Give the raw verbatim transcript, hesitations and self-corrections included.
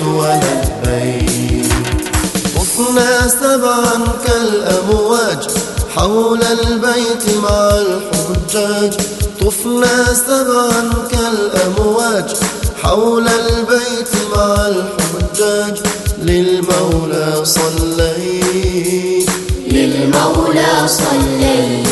ولبيك. طفنا سبعا كالأمواج حول البيت مع الحجاج. طفنا سبعا كالأمواج حول البيت مع الحجاج. للمولى صليت، للمولى صليت.